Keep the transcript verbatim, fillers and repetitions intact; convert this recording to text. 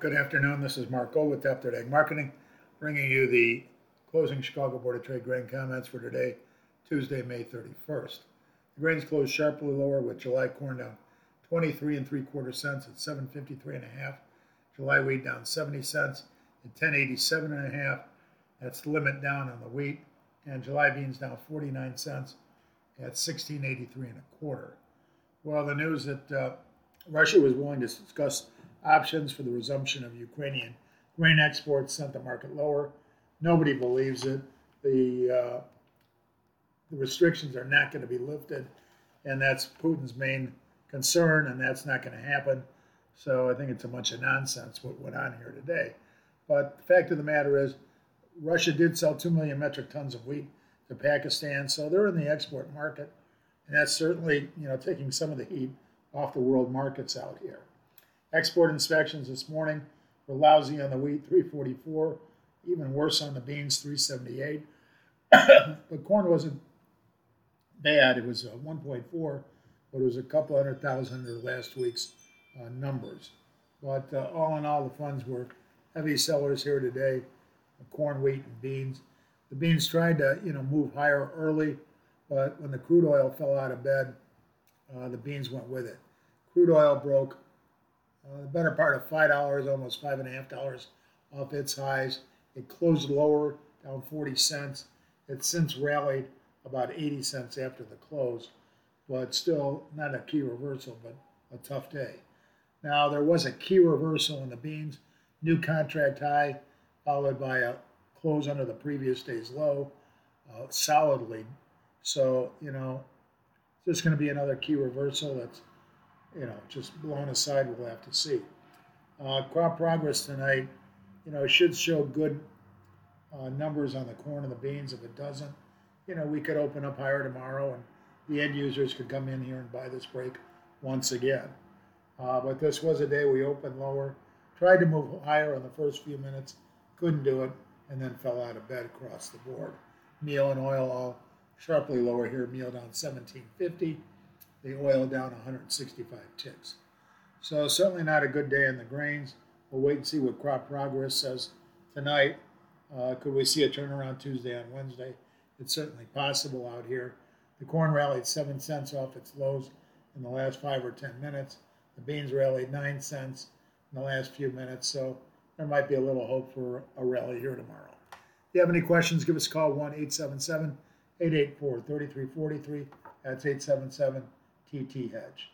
Good afternoon. This is Mark Gold with Tapthird Ag Marketing, bringing you the closing Chicago Board of Trade grain comments for today, Tuesday, May thirty-first. The grains closed sharply lower with July corn down twenty-three and three quarter cents at seven fifty-three and a half. July wheat down seventy cents at ten eighty-seven and a half. That's the limit down on the wheat. And July beans down forty-nine cents at sixteen eighty-three and a quarter. Well, the news that uh, Russia was willing to discuss options for the resumption of Ukrainian grain exports sent the market lower. Nobody believes it. The, uh, the restrictions are not going to be lifted, and that's Putin's main concern, and that's not going to happen. So I think it's a bunch of nonsense what went on here today. But the fact of the matter is, Russia did sell two million metric tons of wheat to Pakistan, so they're in the export market, and that's certainly, you know, taking some of the heat off the world markets out here. Export inspections this morning were lousy on the wheat, three forty-four, even worse on the beans, three seventy-eight. But corn wasn't bad. It was uh, one point four, but it was a couple hundred thousand under last week's uh, numbers. But uh, all in all, the funds were heavy sellers here today, corn, wheat, and beans. The beans tried to, you know, move higher early, but when the crude oil fell out of bed, uh, the beans went with it. Crude oil broke Uh, the better part of five dollars, almost five and a half dollars off its highs. It closed lower, down forty cents. It's since rallied about eighty cents after the close, but still not a key reversal, but a tough day. Now, there was a key reversal in the beans, new contract high, followed by a close under the previous day's low, uh, solidly. So, you know, it's just going to be another key reversal that's, you know, just blown aside. We'll have to see. Uh, crop progress tonight, you know, should show good uh, numbers on the corn and the beans. If it doesn't, you know, we could open up higher tomorrow and the end users could come in here and buy this break once again. Uh, but this was a day we opened lower, tried to move higher in the first few minutes, couldn't do it, and then fell out of bed across the board. Meal and oil all sharply lower here. Meal down seventeen fifty. The oil down one hundred sixty-five ticks. So certainly not a good day in the grains. We'll wait and see what crop progress says tonight. Uh, could we see a turnaround Tuesday on Wednesday? It's certainly possible out here. The corn rallied seven cents off its lows in the last five or ten minutes. The beans rallied nine cents in the last few minutes. So there might be a little hope for a rally here tomorrow. If you have any questions, give us a call, one eight seven seven, eight eight four, three three four three. That's eight seven seven T T Hedge.